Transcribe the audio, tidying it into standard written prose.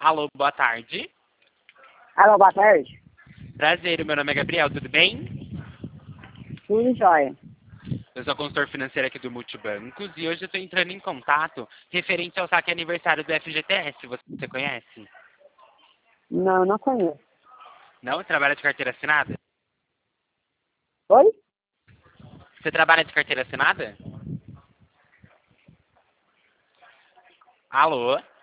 Alô, boa tarde. Alô, boa tarde. Prazer, meu nome é Gabriel, tudo bem? Tudo jóia. Eu sou consultor financeiro aqui do Multibancos e hoje eu estou entrando em contato referente ao saque aniversário do FGTS. Você conhece? Não, não conheço. Não? Trabalha de carteira assinada? Oi? Você trabalha de carteira assinada? Alô?